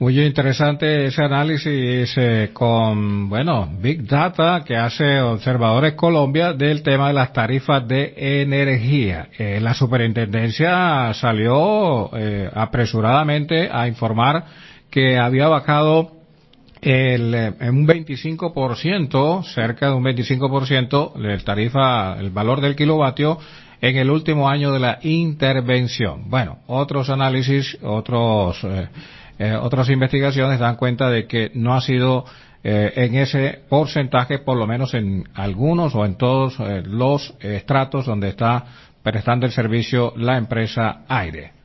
Muy interesante ese análisis con, bueno, Big Data que hace Observadores Colombia del tema de las tarifas de energía. La superintendencia salió apresuradamente a informar que había bajado en un 25%, cerca de un 25%, el valor del kilovatio en el último año de la intervención. Bueno, otros análisis, otras investigaciones dan cuenta de que no ha sido en ese porcentaje, por lo menos en algunos o en todos los estratos donde está prestando el servicio la empresa Aire.